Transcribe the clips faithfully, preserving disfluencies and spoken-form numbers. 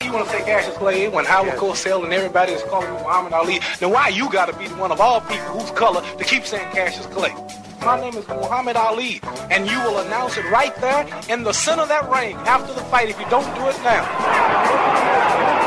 you want to say Cassius Clay when Howard Yes. Cosell and everybody is calling him Muhammad Ali? Then why you got to be the one of all people whose color to keep saying Cassius Clay? My name is Muhammad Ali, and you will announce it right there in the center of that ring after the fight if you don't do it now.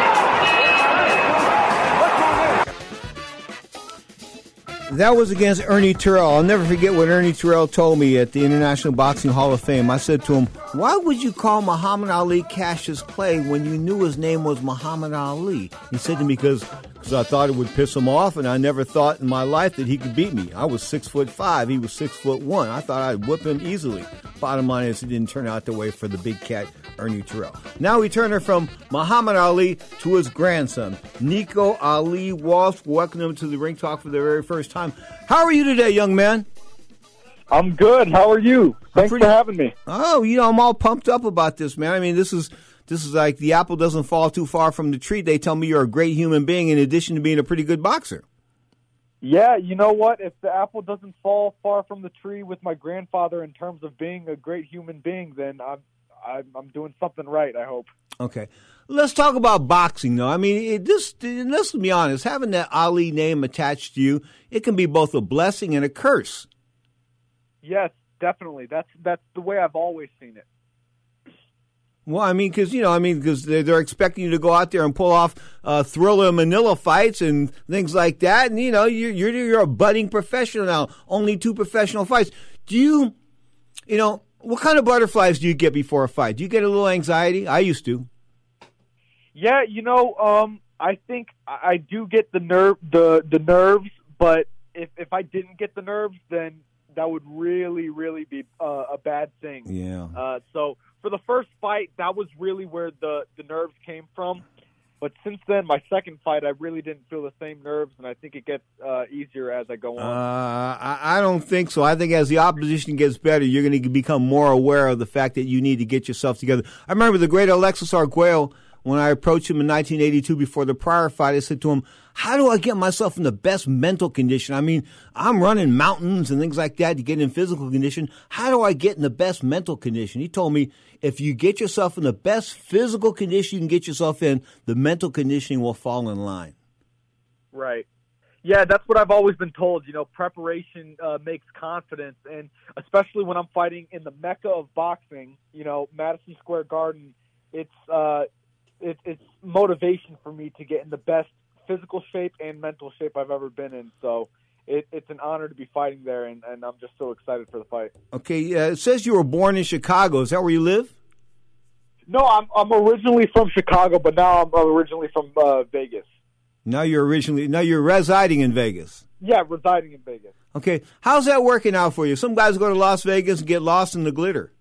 That was against Ernie Terrell. I'll never forget what Ernie Terrell told me at the International Boxing Hall of Fame. I said to him, why would you call Muhammad Ali Cassius Clay when you knew his name was Muhammad Ali? He said to me, because I thought it would piss him off, and I never thought in my life that he could beat me. I was six foot five. He was six foot one. I thought I'd whip him easily. Bottom line is it didn't turn out the way for the big cat, Ernie Terrell. Now we turn her from Muhammad Ali to his grandson, Nico Ali Walsh. Welcome him to the Ring Talk for the very first time. How are you today, young man? I'm good. How are you? Thanks pretty, for having me. Oh, you know, I'm all pumped up about this, man. I mean, this is this is like the apple doesn't fall too far from the tree. They tell me you're a great human being in addition to being a pretty good boxer. Yeah, you know what? If the apple doesn't fall far from the tree with my grandfather in terms of being a great human being, then I'm I'm, I'm doing something right, I hope. Okay. Let's talk about boxing, though. I mean, it just, let's be honest, having that Ali name attached to you, it can be both a blessing and a curse. Yes, definitely. That's that's the way I've always seen it. Well, I mean, because, you know, I mean, because they're, they're expecting you to go out there and pull off uh, Thriller Manila fights and things like that. And, you know, you're, you're, you're a budding professional now, only two professional fights. Do you, you know, what kind of butterflies do you get before a fight? Do you get a little anxiety? I used to. Yeah, you know, um, I think I do get the nerve, the the nerves, but if if I didn't get the nerves, then that would really, really be uh, a bad thing. Yeah. Uh, so for the first fight, that was really where the, the nerves came from. But since then, my second fight, I really didn't feel the same nerves, and I think it gets uh, easier as I go on. Uh, I, I don't think so. I think as the opposition gets better, you're going to become more aware of the fact that you need to get yourself together. I remember the great Alexis Arguello, when I approached him in nineteen eighty-two before the prior fight, I said to him, how do I get myself in the best mental condition? I mean, I'm running mountains and things like that to get in physical condition. How do I get in the best mental condition? He told me, if you get yourself in the best physical condition you can get yourself in, the mental conditioning will fall in line. Right. Yeah, that's what I've always been told. You know, preparation uh, makes confidence, and especially when I'm fighting in the mecca of boxing, you know, Madison Square Garden, it's uh, it, it's motivation for me to get in the best physical shape and mental shape I've ever been in. So it, it's an honor to be fighting there, and, and I'm just so excited for the fight. Okay, uh, it says you were born in Chicago. Is that where you live? No, I'm I'm originally from Chicago, but now I'm originally from uh, Vegas. Now you're originally now you're residing in Vegas. Yeah, residing in Vegas. Okay, how's that working out for you? Some guys go to Las Vegas and get lost in the glitter.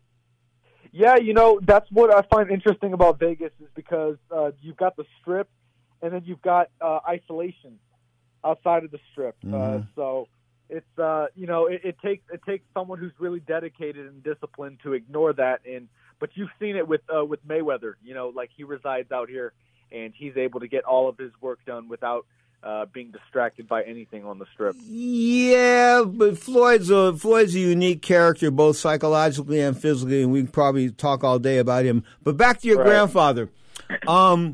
Yeah, you know, that's what I find interesting about Vegas is because uh, you've got the Strip, and then you've got uh, isolation outside of the Strip. Mm-hmm. Uh, so it's uh, you know it, it takes it takes someone who's really dedicated and disciplined to ignore that. And but you've seen it with uh, with Mayweather. You know, like he resides out here, and he's able to get all of his work done without uh, being distracted by anything on the Strip. Yeah, but Floyd's a Floyd's a unique character, both psychologically and physically, and we can probably talk all day about him. But back to your Right. grandfather. Um,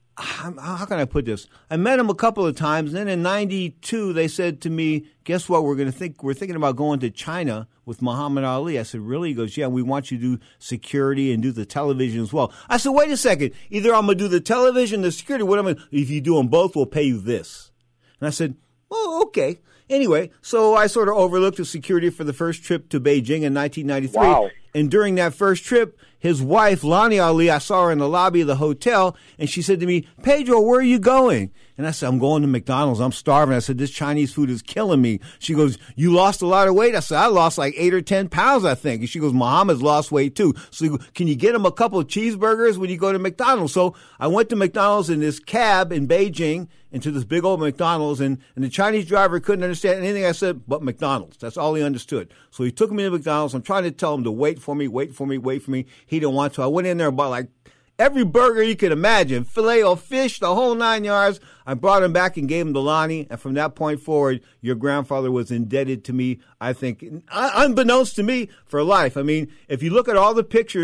how can I put this? I met him a couple of times. Then in ninety-two, they said to me, guess what? We're going to think, we're thinking about going to China with Muhammad Ali. I said, really? He goes, yeah, we want you to do security and do the television as well. I said, wait a second. Either I'm going to do the television, the security, what am I, if you do them both, we'll pay you this. And I said, oh, okay. Anyway, so I sort of overlooked the security for the first trip to Beijing in nineteen ninety-three. Wow. And during that first trip, his wife, Lonnie Ali, I saw her in the lobby of the hotel, and she said to me, Pedro, where are you going? And I said, I'm going to McDonald's. I'm starving. I said, this Chinese food is killing me. She goes, you lost a lot of weight? I said, I lost like eight or ten pounds, I think. And she goes, Muhammad's lost weight too. So can you get him a couple of cheeseburgers when you go to McDonald's? So I went to McDonald's in this cab in Beijing, into this big old McDonald's, and, and the Chinese driver couldn't understand anything I said but McDonald's. That's all he understood. So he took me to McDonald's. I'm trying to tell him to wait for me, wait for me, wait for me. He didn't want to. I went in there and bought like every burger you could imagine, filet o fish, the whole nine yards. I brought him back and gave him to Lonnie, and from that point forward, your grandfather was indebted to me, I think, unbeknownst to me, for life. I mean, if you look at all the pictures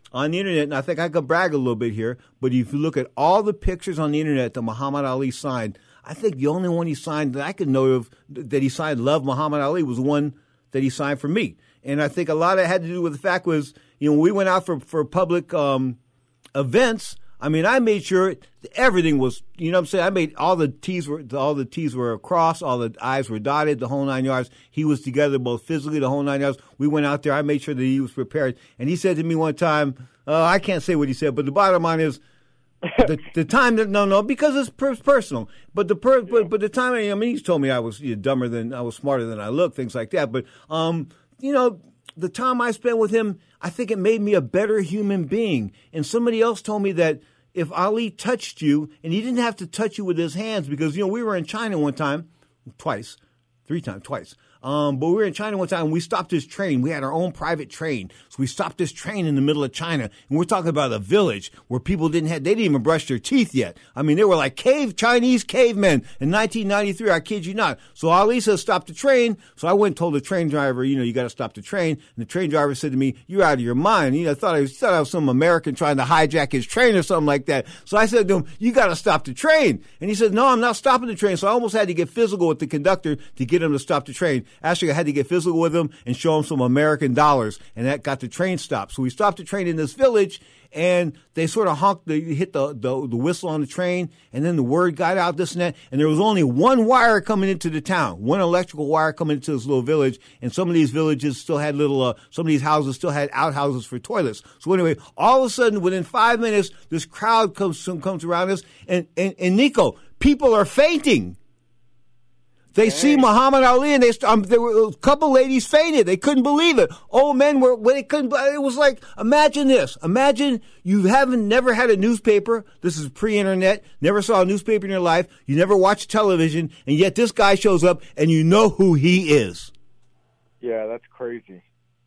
on the internet, and I think I could brag a little bit here, but if you look at all the pictures on the internet that Muhammad Ali signed, I think the only one he signed that I could know of that he signed Love Muhammad Ali was the one that he signed for me. And I think a lot of it had to do with the fact was, you know, when we went out for, for public um, events, I mean, I made sure everything was, you know what I'm saying? I made all the T's were, all the T's were across, all the I's were dotted, the whole nine yards. He was together both physically, the whole nine yards. We went out there. I made sure that he was prepared. And he said to me one time, uh, I can't say what he said, but the bottom line is, the, the time that, no, no, because it's per- personal, but the, per, but, but the time, I mean, he's told me I was you know, dumber than, I was smarter than I look, things like that. But, um, you know, the time I spent with him, I think it made me a better human being. And somebody else told me that if Ali touched you, and he didn't have to touch you with his hands, because, you know, we were in China one time, twice, three times, twice. Um, but we were in China one time, and we stopped this train. We had our own private train. So we stopped this train in the middle of China, and we're talking about a village where people didn't have, they didn't even brush their teeth yet. I mean, they were like cave, Chinese cavemen in nineteen ninety-three, I kid you not. So Ali said, stop the train. So I went and told the train driver, you know, you got to stop the train. And the train driver said to me, you're out of your mind. You know, I thought I was, thought I was some American trying to hijack his train or something like that. So I said to him, you got to stop the train. And he said, no, I'm not stopping the train. So I almost had to get physical with the conductor to get him to stop the train. Actually, I had to get physical with him and show him some American dollars, and that got the train stopped. So we stopped the train in this village, and they sort of honked, they hit the, the, the whistle on the train, and then the word got out, this and that, and there was only one wire coming into the town, one electrical wire coming into this little village, and some of these villages still had little, uh, some of these houses still had outhouses for toilets. So anyway, all of a sudden, within five minutes, this crowd comes, comes around us, and, and, and Nico, people are fainting. They see Muhammad Ali, and they um, there were a couple ladies fainted. They couldn't believe it. Old men were, they couldn't. It was like, imagine this. Imagine you haven't never had a newspaper. This is pre-internet. Never saw a newspaper in your life. You never watched television, and yet this guy shows up, and you know who he is. Yeah, that's crazy.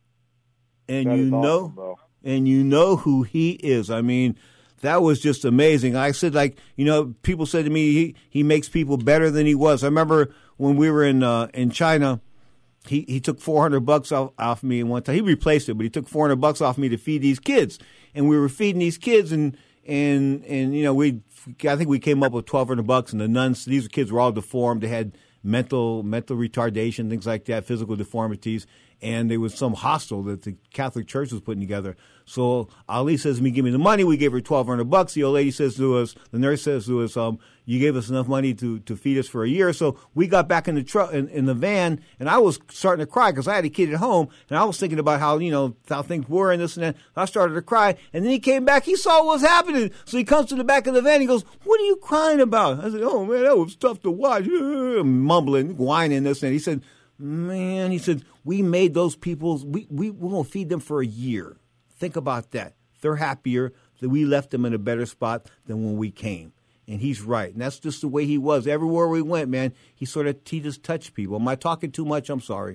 And that you know, awesome, bro. and you know who he is. I mean, that was just amazing. I said, like, you know, people said to me, he, he makes people better than he was. I remember when we were in uh, in China, he, he took four hundred bucks off, off me one time. He replaced it, but he took four hundred bucks off me to feed these kids. And we were feeding these kids, and, and, and you know, we I think we came up with twelve hundred bucks, and the nuns, these kids were all deformed. They had mental mental retardation, things like that, physical deformities. And there was some hostel that the Catholic Church was putting together. So Ali says to me, give me the money. We gave her twelve hundred bucks. The old lady says to us, the nurse says to us, um, you gave us enough money to, to feed us for a year. So we got back in the truck, in, in the van, and I was starting to cry because I had a kid at home, and I was thinking about how, you know, how things were and this and that. I started to cry, and then he came back. He saw what was happening. So he comes to the back of the van. He goes, what are you crying about? I said, oh, man, that was tough to watch. Mumbling, whining, this and that. He said, man, he said, we made those people, we, we, we're going to feed them for a year. Think about that. They're happier that we left them in a better spot than when we came. And he's right. And that's just the way he was. Everywhere we went, man, he sort of, he just touched people. Am I talking too much? I'm sorry.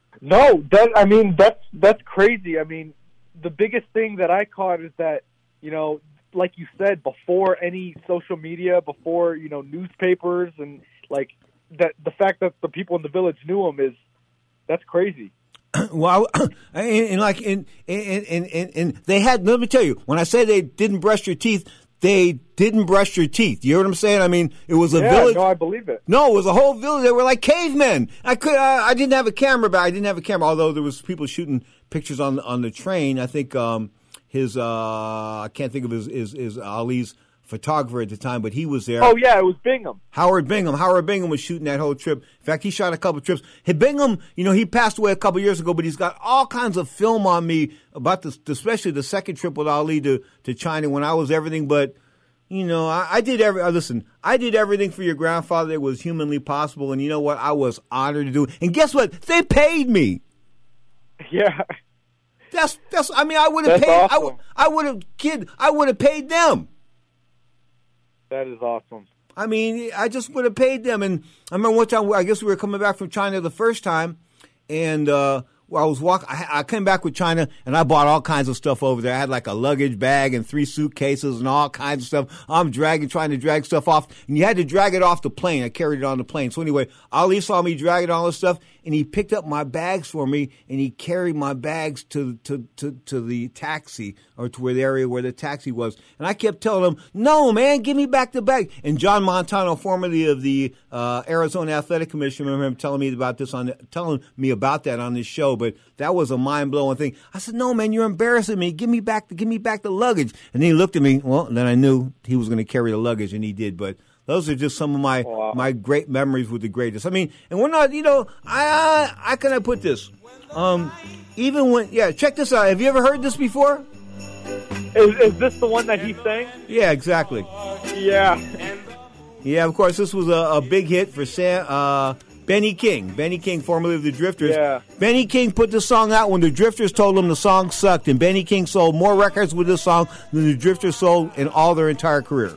No, that, I mean, that's, that's crazy. I mean, the biggest thing that I caught is that, you know, like you said, before any social media, before, you know, newspapers, and like, that the fact that the people in the village knew him is, that's crazy. Well, and, and like, and, and, and, and, and they had, let me tell you, when I say they didn't brush your teeth, they didn't brush your teeth. You hear what I'm saying? I mean, it was a yeah, village. No, I believe it. No, it was a whole village. They were like cavemen. I could, uh, I didn't have a camera, but I didn't have a camera, although there was people shooting pictures on, on the train. I think, um, his, uh, I can't think of his, his, his Ali's photographer at the time, but he was there. Oh, yeah, it was Bingham. Howard Bingham. Howard Bingham was shooting that whole trip. In fact, he shot a couple trips. Hey, Bingham, you know, he passed away a couple years ago, but he's got all kinds of film on me about this, especially the second trip with Ali to, to China when I was everything but, you know, I, I did every, uh, listen, I did everything for your grandfather that was humanly possible, and you know what? I was honored to do it. And guess what? They paid me. Yeah. That's, that's, I mean, I would have paid, awesome. I, I would have, kid, I would have paid them. That is awesome. I mean, I just would have paid them. And I remember one time, I guess we were coming back from China the first time, and uh, I was walking. I, I came back with China, and I bought all kinds of stuff over there. I had like a luggage bag and three suitcases and all kinds of stuff. I'm dragging, trying to drag stuff off, and you had to drag it off the plane. I carried it on the plane. So anyway, Ali saw me dragging all this stuff, and he picked up my bags for me, and he carried my bags to to to, to the taxi, or to where the area where the taxi was. And I kept telling him, no, man, give me back the bag. And John Montano, formerly of the uh, Arizona Athletic Commission, I remember him telling me about this on the, telling me about that on this show. But that was a mind blowing thing. I said, no, man, you're embarrassing me. Give me back the give me back the luggage. And then he looked at me. Well, then I knew he was going to carry the luggage, and he did. But those are just some of my wow. my great memories with the greatest. I mean, and we're not, you know, I I, I can I put this, um, even when yeah, check this out. Have you ever heard this before? Is, is this the one that he sang? Yeah, exactly. Yeah, yeah. Of course, this was a, a big hit for Sam, uh, Benny King. Benny King, formerly of the Drifters. Yeah. Benny King put the song out when the Drifters told him the song sucked, and Benny King sold more records with this song than the Drifters sold in all their entire career.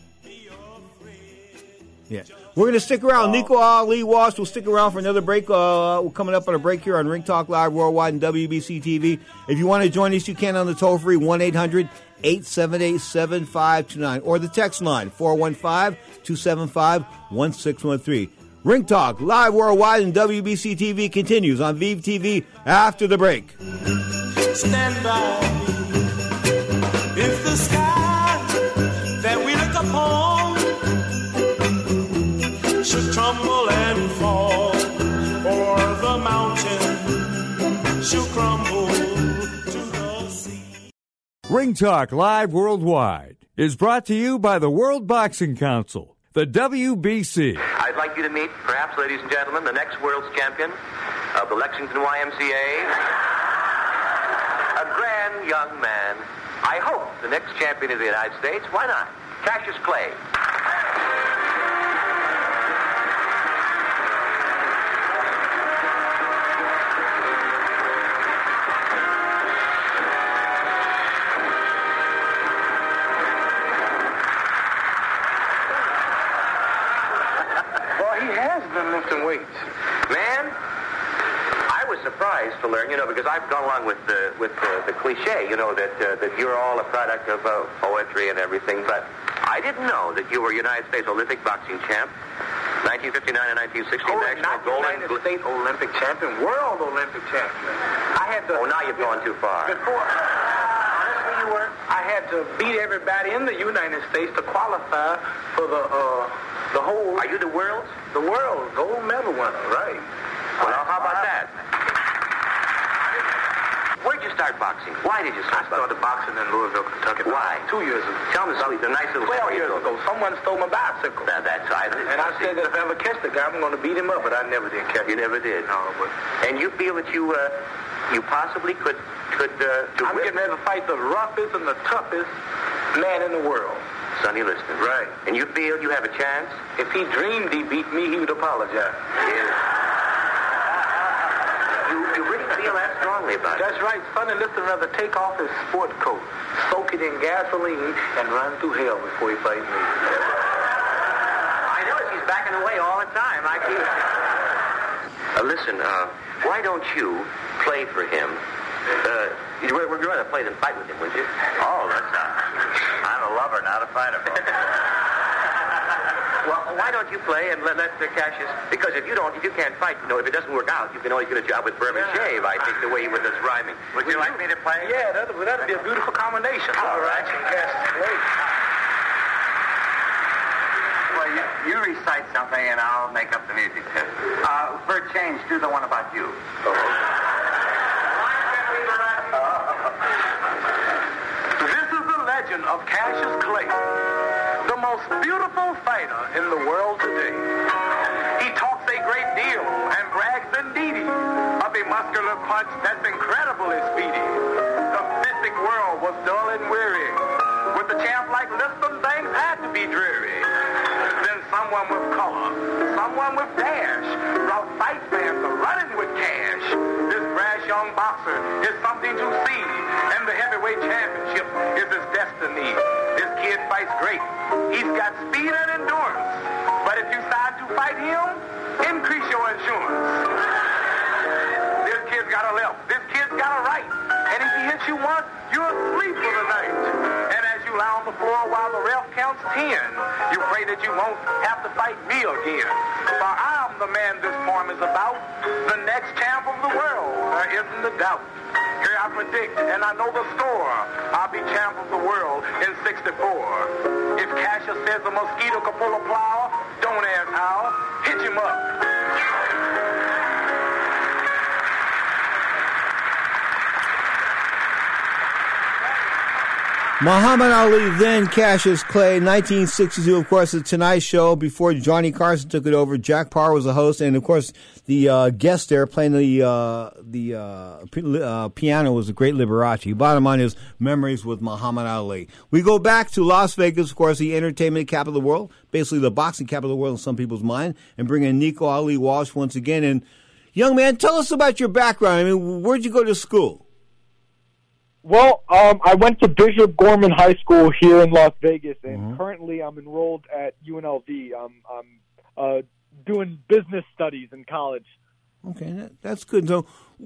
Yeah. We're going to stick around. Oh. Nico Ali Walsh will stick around for another break. Uh, we're coming up on a break here on Ring Talk Live Worldwide and W B C T V. If you want to join us, you can on the toll-free one eight hundred eight seven eight seven five two nine or the text line four one five two seven five one six one three. Ring Talk Live Worldwide and W B C T V continues on Vive T V after the break. Stand by me if the sky that we look upon should tumble and fall, or the mountain should crumble to the sea. Ring Talk Live Worldwide is brought to you by the World Boxing Council, the W B C. I'd like you to meet, perhaps, ladies and gentlemen, the next world's champion of the Lexington Y M C A. A grand young man. I hope the next champion of the United States. Why not? Cassius Clay. Lifting weights. Man, I was surprised to learn, you know, because I've gone along with the with the, the cliche, you know, that uh, that you're all a product of uh, poetry and everything, but I didn't know that you were United States Olympic boxing champ, nineteen fifty-nine and nineteen sixty oh, national not gold. United States Olympic champion, world Olympic champion. I had to. Oh, now you've gone too far. Before, honestly, you were. I had to beat everybody in the United States to qualify for the uh, the whole. Are you the world's? The world gold medal winner, right? Well, now, how about that? Where'd you start boxing? Why did you start I started boxing in Louisville, Kentucky. Why? Two years ago. Tell me something. The nice little Twelve story years ago, someone stole my bicycle. That, that's right. And I said that if I ever catch the guy, I'm going to beat him up, but I never did catch him. You never did? No, but... And you feel that you, uh, you possibly could, could, uh... I'm getting ready to fight the roughest and the toughest man in the world. Sonny Liston. Right. And you feel you have a chance? If he dreamed he beat me, he would apologize. Yeah. You, you really feel that strongly about That's it? That's right. Sonny Liston rather take off his sport coat, soak it in gasoline, and run through hell before he fight me. I notice he's backing away all the time. I keep... Uh, listen, uh, why don't you play for him? Uh, we're, we're going to play and fight with him, wouldn't you? Oh, that's not... I'm a lover, not a fighter. Well, why don't you play and let, let uh, Cassius... Because if you don't, if you can't fight, you know, if it doesn't work out, you can always get a job with Burma yeah. Shave, I think, the way with this rhyming. Would you like me to play? Yeah, that'd, that'd be a beautiful combination. All right. Cassius, well, you, you recite something, and I'll make up the music. Uh, for a change, do the one about you. Oh, okay. This is the legend of Cassius Clay, the most beautiful fighter in the world today. He talks a great deal and brags indeedy of a muscular punch that's incredibly speedy. The mystic world was dull and weary. With a champ like Liston, things had to be dreary. Then someone with color, someone with dash, brought fight fans a running with cash. This brash young boxer is something to see, and the heavyweight championship is his destiny. This kid fights great. He's got speed and endurance. But if you decide to fight him, increase your insurance. This kid's got a left. This kid's got a right. And if he hits you once, you're asleep for the night. And as you you lie on the floor while the ref counts ten. You pray that you won't have to fight me again. For I'm the man this poem is about, the next champ of the world. There isn't a doubt. Here I predict, and I know the score. I'll be champ of the world in sixty-four. If Cassius says a mosquito could pull a plow, don't ask how. Hit him up. Muhammad Ali, then Cassius Clay, nineteen sixty-two, of course, The Tonight Show. Before Johnny Carson took it over, Jack Paar was the host, and of course, the uh, guest there playing the uh, the uh, p- uh, piano was the great Liberace. Bottom line is memories with Muhammad Ali. We go back to Las Vegas, of course, the entertainment capital of the world, basically the boxing capital of the world in some people's mind, and bring in Nico Ali Walsh once again. And young man, tell us about your background. I mean, where'd you go to school? Well, um, I went to Bishop Gorman High School here in Las Vegas, and Mm-hmm. currently I'm enrolled at U N L V. I'm, I'm uh, doing business studies in college. Okay, that, that's good. So,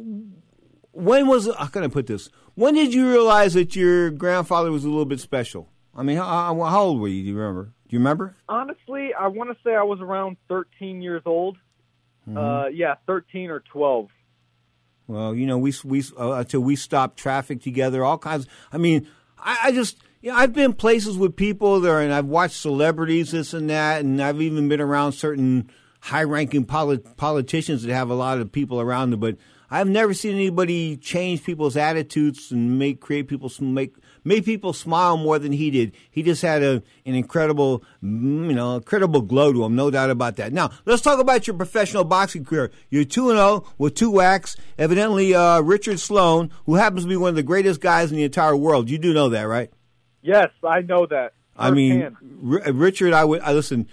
when was how can I put this? When did you realize that your grandfather was a little bit special? I mean, how, how, how old were you? Do you remember? Do you remember? Honestly, I want to say I was around thirteen years old. Mm-hmm. Uh, yeah, thirteen or twelve. Well, you know, we we uh, until we stopped traffic together, all kinds. I mean, I, I just, you know, I've been places with people there, and I've watched celebrities, this and that, and I've even been around certain high-ranking polit- politicians that have a lot of people around them. But I've never seen anybody change people's attitudes and make create people make make people smile more than he did. He just had a an incredible, you know, incredible glow to him, no doubt about that. Now, let's talk about your professional boxing career. You're two and zero with two whacks. Evidently, uh, Richard Sloan, who happens to be one of the greatest guys in the entire world. You do know that, right? Yes, I know that. I mean, R- Richard, I would I listen.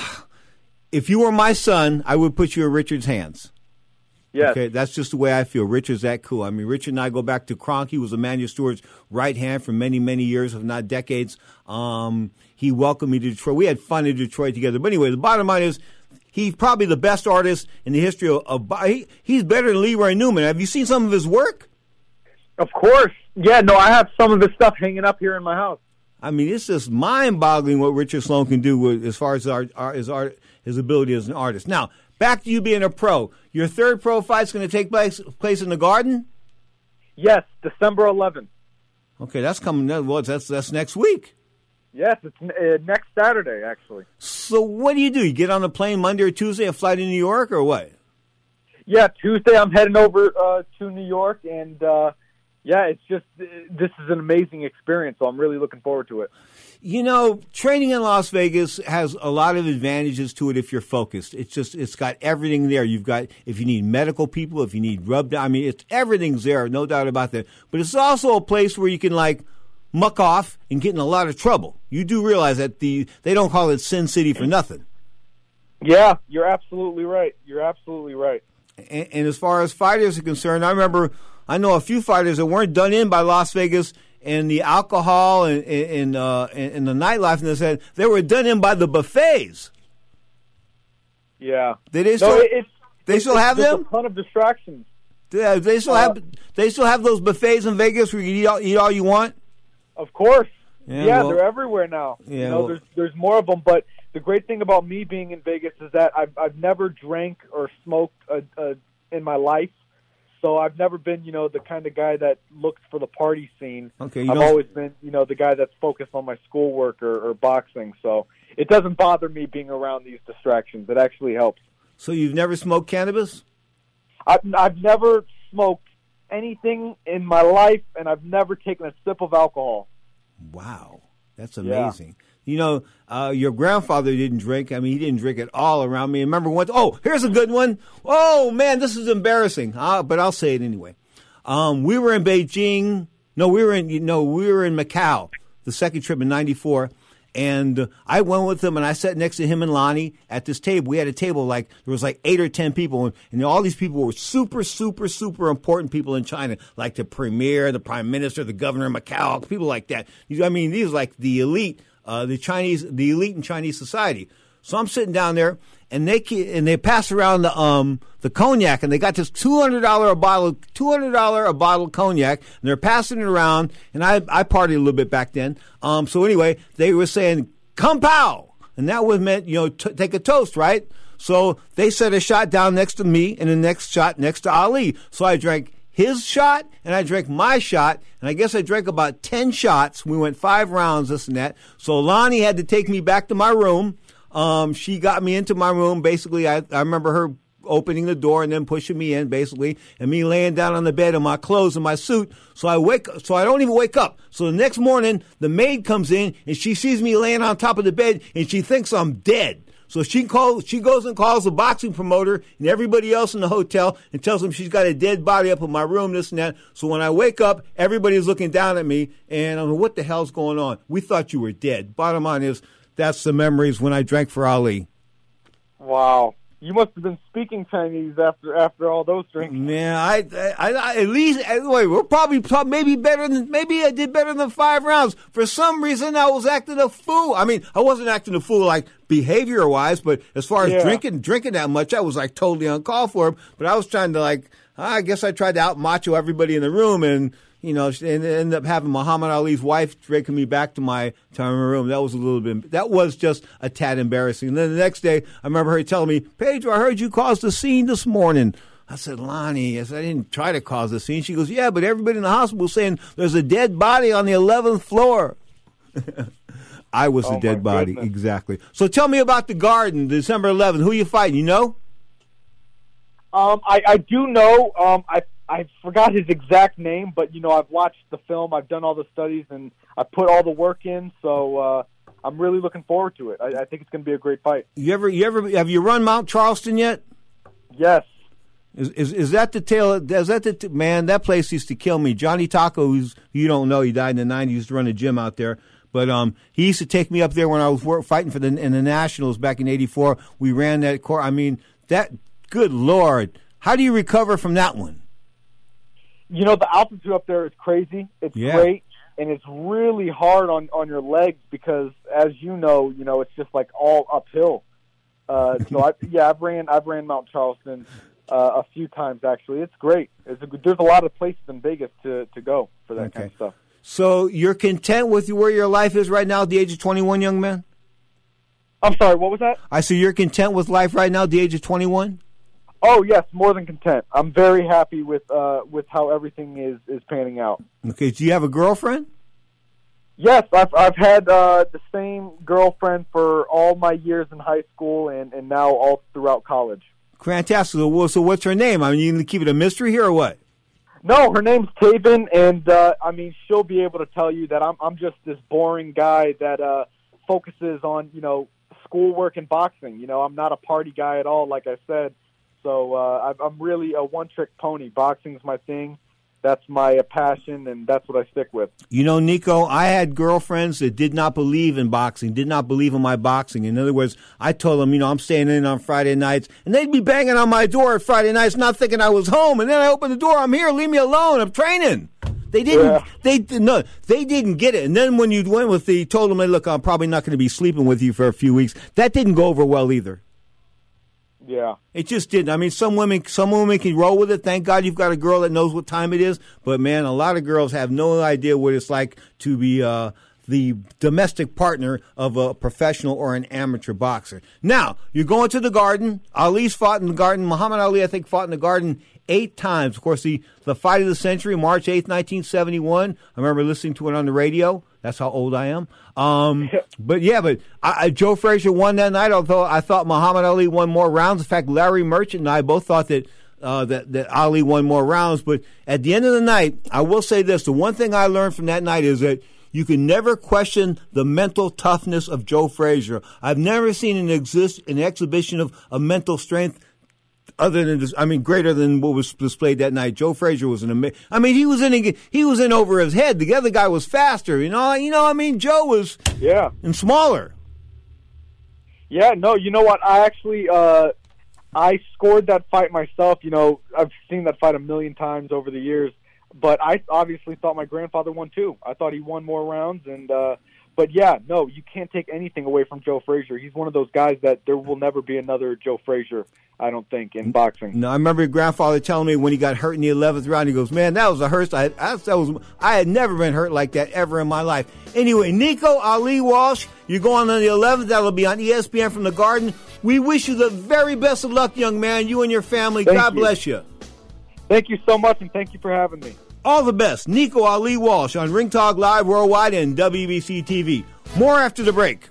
If you were my son, I would put you in Richard's hands. Yes. Okay, that's just the way I feel. Richard's that cool. I mean, Richard and I go back to Kronk. He was Emmanuel Stewart's right hand for many, many years, if not decades. Um, he welcomed me to Detroit. We had fun in Detroit together. But anyway, the bottom line is he's probably the best artist in the history of, of he, he's better than Leroy Newman. Have you seen some of his work? Of course. Yeah, no, I have some of his stuff hanging up here in my house. I mean, it's just mind-boggling what Richard Sloan can do with, as far as our, our, his, art, his ability as an artist. Now, back to you being a pro. Your third pro fight's going to take place place in the Garden? Yes, December eleventh. Okay, that's coming. Well, that's that's next week. Yes, it's uh, next Saturday, actually. So what do you do? You get on a plane Monday or Tuesday and fly to New York, or what? Yeah, Tuesday I'm heading over uh, to New York, and uh, yeah, it's just uh, this is an amazing experience, so I'm really looking forward to it. You know, training in Las Vegas has a lot of advantages to it if you're focused. It's just, it's got everything there. You've got, if you need medical people, if you need rub, I mean, it's everything's there, no doubt about that. But it's also a place where you can, like, muck off and get in a lot of trouble. You do realize that the they don't call it Sin City for nothing. Yeah, you're absolutely right. You're absolutely right. And, and as far as fighters are concerned, I remember, I know a few fighters that weren't done in by Las Vegas and the alcohol and, and, uh, and the nightlife, and they said they were done in by the buffets. Yeah. Did they no, still, it's, they still it's have just them? a ton of distractions. Yeah, they still Uh, have they still have those buffets in Vegas where you can eat all, eat all you want? Of course. Yeah, Yeah, well- they're everywhere now. Yeah, you know, well- there's there's more of them. But the great thing about me being in Vegas is that I've I've never drank or smoked a, a, in my life. So I've never been, you know, the kind of guy that looks for the party scene. Okay, you I've don't- always been, you know, the guy that's focused on my schoolwork or, or boxing. So it doesn't bother me being around these distractions. It actually helps. So you've never smoked cannabis? I've, I've never smoked anything in my life, and I've never taken a sip of alcohol. Wow, that's Yeah. amazing. You know, uh, your grandfather didn't drink. I mean, he didn't drink at all around me. Remember once? Oh, here's a good one. Oh man, this is embarrassing. Uh, but I'll say it anyway. Um, we were in Beijing. No, we were in. You know, we were in Macau. The second trip in ninety-four. And uh, I went with him, and I sat next to him and Lonnie at this table. We had a table like there was like eight or ten people, and, and all these people were super, super, super important people in China, like the premier, the prime minister, the governor of Macau, people like that. I mean, these are like the elite, uh, the Chinese, the elite in Chinese society. So I'm sitting down there, and they and they pass around the um the cognac, and they got this two hundred dollar a bottle, two hundred dollar a bottle of cognac, and they're passing it around. And I I partied a little bit back then. Um, so anyway, they were saying "Kung Pao," and that was meant you know t- take a toast, right? So they set a shot down next to me, and the next shot next to Ali. So I drank his shot, and I drank my shot, and I guess I drank about ten shots. We went five rounds, this and that. So Lonnie had to take me back to my room. Um, she got me into my room. Basically, I, I remember her opening the door and then pushing me in, basically, and me laying down on the bed in my clothes and my suit. So I wake, so I don't even wake up. So the next morning, the maid comes in and she sees me laying on top of the bed and she thinks I'm dead. So she calls, she goes and calls the boxing promoter and everybody else in the hotel and tells them she's got a dead body up in my room, this and that. So when I wake up, everybody's looking down at me and I'm like, what the hell's going on? We thought you were dead. Bottom line is, that's the memories when I drank for Ali. Wow. You must have been speaking Chinese after after all those drinks. Man, I, I, I at least anyway, we're probably, probably maybe better than maybe I did better than five rounds. For some reason, I was acting a fool. I mean, I wasn't acting a fool like behavior wise, but as far as yeah. drinking drinking that much, I was like totally uncalled for. But I was trying to like, I guess I tried to out macho everybody in the room and. You know, and ended up having Muhammad Ali's wife drinking me back to my to my room. That was a little bit, that was just a tad embarrassing. And then the next day, I remember her telling me, Pedro, I heard you caused a scene this morning. I said, Lonnie, I said, I didn't try to cause a scene. She goes, yeah, but everybody in the hospital was saying there's a dead body on the eleventh floor. I was oh the dead body, goodness. exactly. So tell me about the Garden, December eleventh. Who you fighting, you know? Um, I, I do know. Um, I I forgot his exact name, but you know I've watched the film, I've done all the studies, and I put all the work in. So uh, I'm really looking forward to it. I, I think it's going to be a great fight. You ever, you ever, have you run Mount Charleston yet? Yes. Is is is that the tail? Is that the t- man? That place used to kill me. Johnny Taco, who's you don't know, he died in the nineties. Used to run a gym out there. But um, he used to take me up there when I was work, fighting for the in the Nationals back in eighty-four. We ran that course. I mean, that. Good Lord, how do you recover from that one? You know, the altitude up there is crazy. It's Yeah. great, and it's really hard on, on your legs because, as you know, you know it's just like all uphill. Uh, so I, yeah, I've ran I've ran Mount Charleston uh, a few times actually. It's great. It's a, there's a lot of places in Vegas to, to go for that Okay. kind of stuff. So you're content with where your life is right now at the age of twenty-one, young man? I'm sorry, what was that? I say you're content with life right now at the age of twenty-one? Oh yes, more than content. I'm very happy with uh, with how everything is, is panning out. Okay, do you have a girlfriend? Yes, I've I've had uh, the same girlfriend for all my years in high school and, and now all throughout college. Fantastic. So, well, so what's her name? I mean, you going to keep it a mystery here or what? No, her name's Taven, and uh, I mean she'll be able to tell you that I'm I'm just this boring guy that uh, focuses on you know schoolwork and boxing. You know, I'm not a party guy at all, like I said. So uh, I'm really a one-trick pony. Boxing's my thing. That's my uh, passion, and that's what I stick with. You know, Nico, I had girlfriends that did not believe in boxing, did not believe in my boxing. In other words, I told them, you know, I'm staying in on Friday nights, and they'd be banging on my door at Friday nights, not thinking I was home. And then I open the door, I'm here, leave me alone, I'm training. They didn't. Yeah. They no. They didn't get it. And then when you went with the, told them, hey, look, I'm probably not going to be sleeping with you for a few weeks. That didn't go over well either. Yeah. It just didn't. I mean, some women, some women can roll with it. Thank God you've got a girl that knows what time it is. But man, a lot of girls have no idea what it's like to be uh, the domestic partner of a professional or an amateur boxer. Now, you're going to the Garden. Ali's fought in the Garden. Muhammad Ali, I think, fought in the Garden eight times. Of course, the, the fight of the century, March eighth, nineteen seventy-one. I remember listening to it on the radio. That's how old I am. Um, but yeah, but I, I, Joe Frazier won that night, although I thought Muhammad Ali won more rounds. In fact, Larry Merchant and I both thought that, uh, that, that Ali won more rounds. But at the end of the night, I will say this. The one thing I learned from that night is that you can never question the mental toughness of Joe Frazier. I've never seen an exist an exhibition of, of mental strength other than this, I mean, greater than what was displayed that night. Joe Frazier was an amazing. I mean, he was in. He was in over his head. The other guy was faster. You know. You know. I mean, Joe was. Yeah. And smaller. Yeah. No. You know what? I actually, uh, I scored that fight myself. You know, I've seen that fight a million times over the years, but I obviously thought my grandfather won too. I thought he won more rounds, and uh, but yeah, no, you can't take anything away from Joe Frazier. He's one of those guys that there will never be another Joe Frazier, I don't think, in boxing. No, I remember your grandfather telling me when he got hurt in the eleventh round, he goes, man, that was a hurt. I, I, that was, I had never been hurt like that ever in my life. Anyway, Nico Ali Walsh, you're going on the eleventh. That'll be on E S P N from the Garden. We wish you the very best of luck, young man, you and your family. Thank God you. bless you. Thank you so much, and thank you for having me. All the best. Nico Ali Walsh on Ring Talk Live Worldwide and W B C T V. More after the break.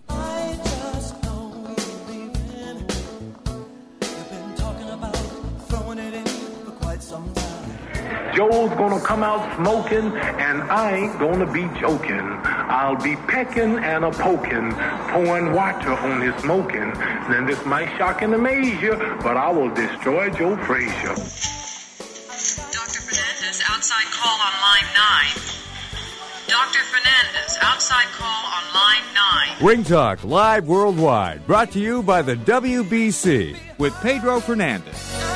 Joe's gonna come out smoking, and I ain't gonna be joking. I'll be pecking and a poking, pouring water on his smoking. Then this might shock and amaze you, but I will destroy Joe Frazier. Doctor Fernandez, outside call on line nine. Doctor Fernandez, outside call on line nine. Ring Talk Live Worldwide, brought to you by the W B C with Pedro Fernandez.